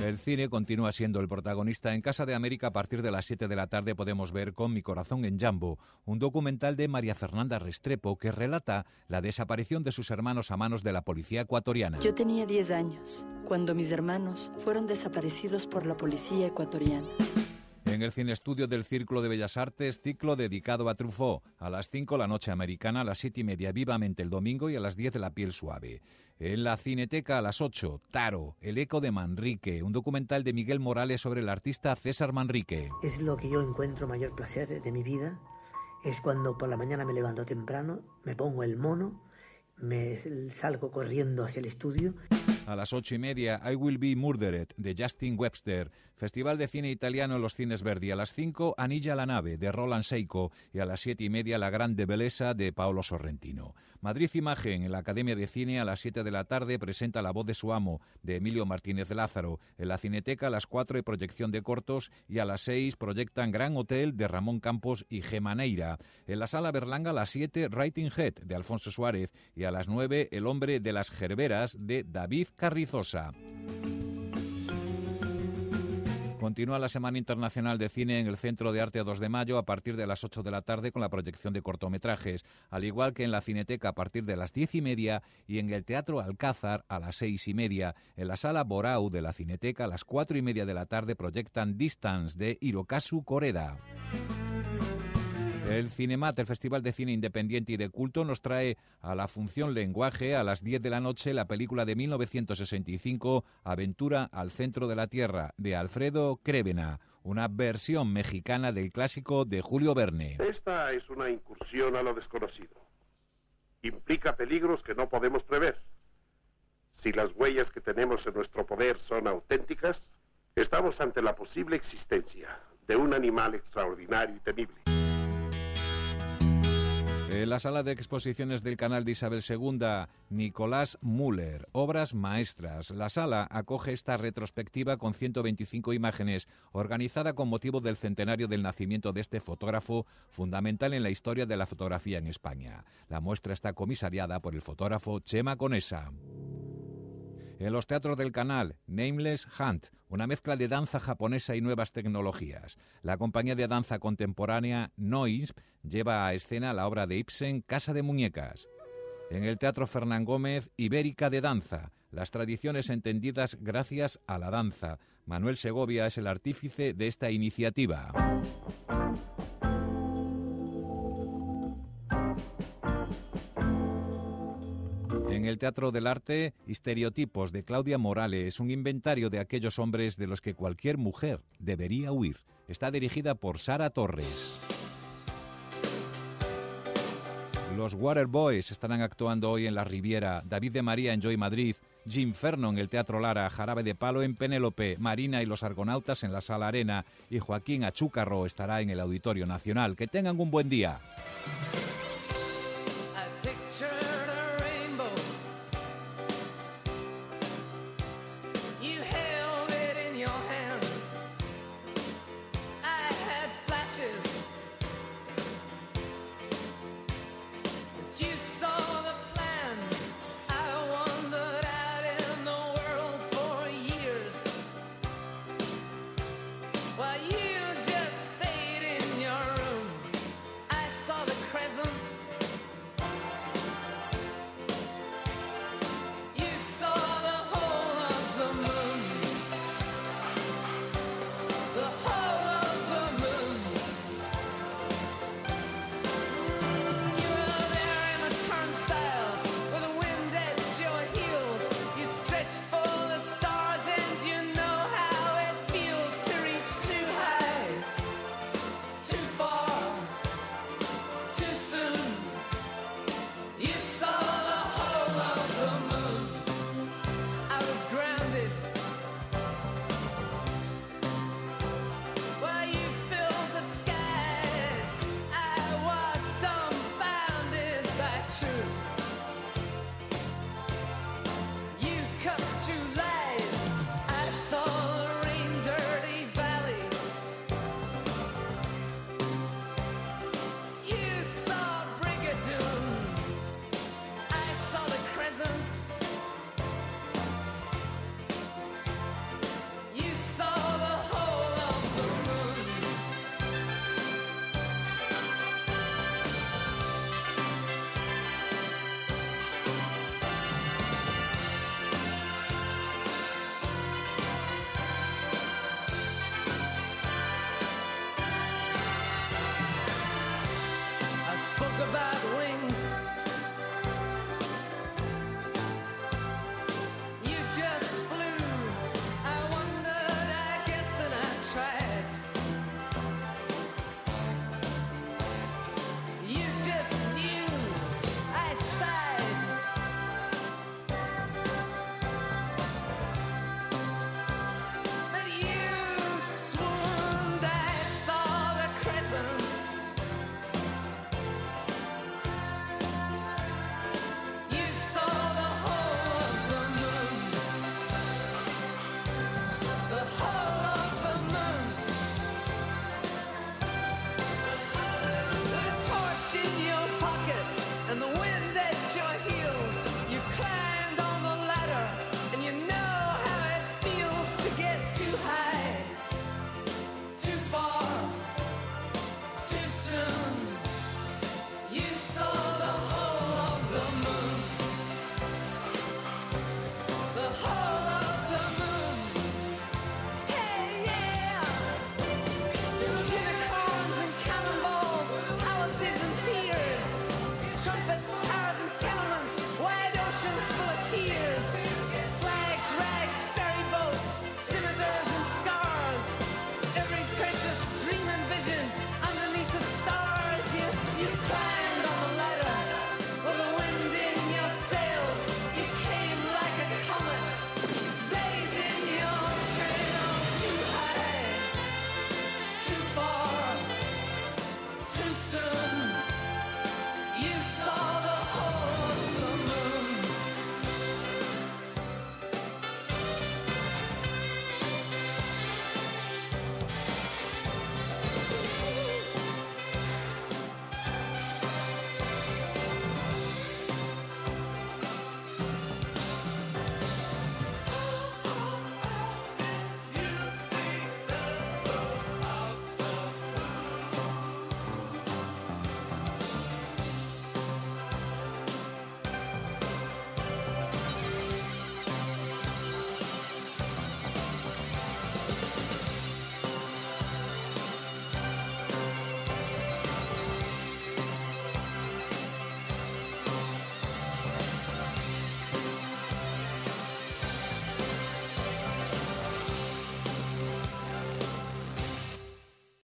El cine continúa siendo el protagonista. En Casa de América, a partir de las 7 de la tarde, podemos ver Con mi corazón en Jambo, un documental de María Fernanda Restrepo que relata la desaparición de sus hermanos a manos de la policía ecuatoriana. Yo tenía 10 años cuando mis hermanos fueron desaparecidos por la policía ecuatoriana. En el Cine Estudio del Círculo de Bellas Artes, ciclo dedicado a Truffaut. A las 5, La Noche Americana, a las 7:30, Vivamente el Domingo, y a las 10, La Piel Suave. En la Cineteca, a las 8, Taro, El eco de Manrique, un documental de Miguel Morales sobre el artista César Manrique. Es lo que yo encuentro mayor placer de mi vida, es cuando por la mañana me levanto temprano, me pongo el mono, me salgo corriendo hacia el estudio. A las 8:30, I Will Be Murdered, de Justin Webster. Festival de Cine Italiano en los Cines Verdi. A las 5, Anilla la nave, de Roland Seiko. Y a las 7:30, La Grande Belleza, de Paolo Sorrentino. Madrid Imagen, en la Academia de Cine, a las 7 de la tarde, presenta La voz de su amo, de Emilio Martínez Lázaro. En la Cineteca, a las 4, hay proyección de cortos. Y a las 6, proyectan Gran Hotel, de Ramón Campos y Gemma Neira. En la Sala Berlanga, a las 7, Writing Head, de Alfonso Suárez. Y a las 9, El hombre de las gerberas, de David Carrizosa. Continúa la Semana Internacional de Cine en el Centro de Arte 2 de Mayo a partir de las 8 de la tarde con la proyección de cortometrajes, al igual que en la Cineteca a partir de las 10:30 y en el Teatro Alcázar a las 6:30. En la Sala Borau de la Cineteca a las 4:30 de la tarde proyectan Distance, de Hirokazu Koreda. El Cinemat, el Festival de Cine Independiente y de Culto, nos trae a la función Lenguaje a las 10 de la noche la película de 1965, Aventura al centro de la Tierra, de Alfredo Crévena, una versión mexicana del clásico de Julio Verne. Esta es una incursión a lo desconocido. Implica peligros que no podemos prever. Si las huellas que tenemos en nuestro poder son auténticas, estamos ante la posible existencia de un animal extraordinario y temible. En la sala de exposiciones del canal de Isabel II, Nicolás Müller, obras maestras. La sala acoge esta retrospectiva con 125 imágenes, organizada con motivo del centenario del nacimiento de este fotógrafo fundamental en la historia de la fotografía en España. La muestra está comisariada por el fotógrafo Chema Conesa. En los teatros del canal, Nameless Hunt, una mezcla de danza japonesa y nuevas tecnologías. La compañía de danza contemporánea Noise lleva a escena la obra de Ibsen, Casa de Muñecas. En el Teatro Fernán Gómez, Ibérica de danza, las tradiciones entendidas gracias a la danza. Manuel Segovia es el artífice de esta iniciativa. En el Teatro del Arte, Estereotipos, de Claudia Morales, un inventario de aquellos hombres de los que cualquier mujer debería huir. Está dirigida por Sara Torres. Los Waterboys estarán actuando hoy en la Riviera, David de María en Joy Madrid, Ginferno en el Teatro Lara, Jarabe de Palo en Penélope, Marina y los Argonautas en la Sala Arena y Joaquín Achúcarro estará en el Auditorio Nacional. Que tengan un buen día.